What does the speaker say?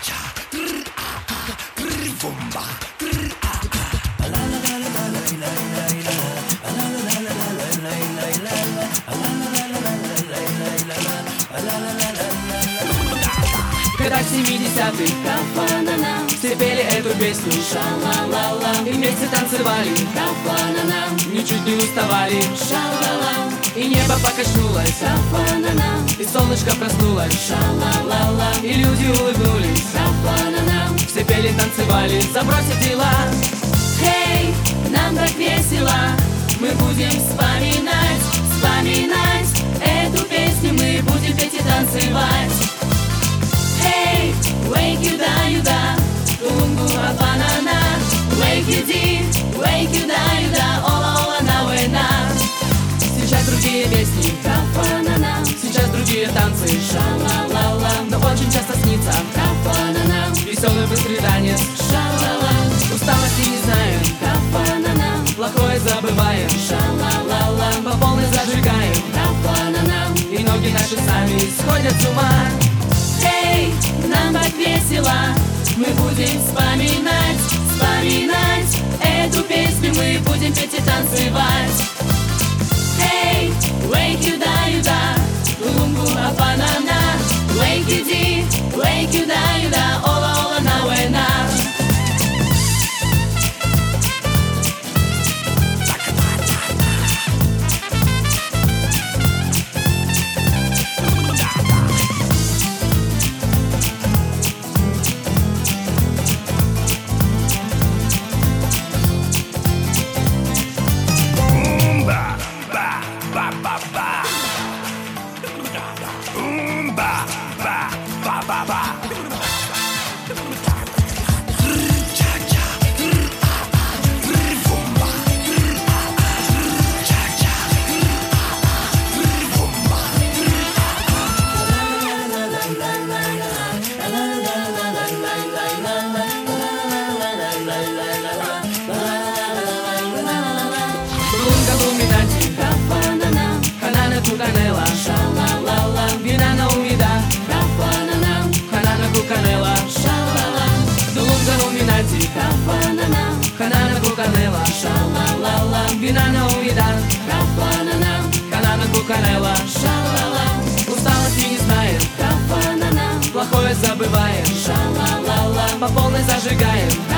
Когда в 70-х Кафанана, все пели эту песню, ша-ла-ла-ла, и вместе танцевали, кафанана, ничуть не уставали, ша-ла-ла, и небо покачнулось, кафанана, и солнышко проснулось, ша-ла-ла-ла, и люди улыбнулись, кафанана. все пели, танцевали, забросив дела. Хей, нам так весело, мы будем вспоминать, вспоминать эту песню, мы будем петь и танцевать. Hey, wake you da you da, tungu apanana, wake you di, wake you da you da, ola ola na wena. Сейчас другие песни, Кафанана, сейчас другие танцы, ша-ла-ла-ла, но очень часто снится кафанана, веселый быстрый танец. ша-ла-ла, Усталости не знаем, кафанана, плохое забываем, ша-ла-ла-ла, по полной зажигаем, кафанана. и ноги наши сами сходят с ума. Эй, нам так весело, мы будем вспоминать, вспоминать эту песню, мы будем петь и танцевать. Эй, wake you da you da, лунгу апанана, wake you di, wake you da you da, ола ола на вена. Lunga luminati, Кафанана, Hanana Cucanela, ша-ла-ла-ла, Vinana umida, кафанана, Hanana Cucanela, ша-ла-ла, Lunga luminati, кафанана, Hanana Cucanela, ша-ла-ла-ла, Vinana umida, кафанана, Hanana Cucanela, ша-ла-ла, усталости не знаем, кафанана, плохое забываем, ша-ла-ла-ла, по полной зажигаем,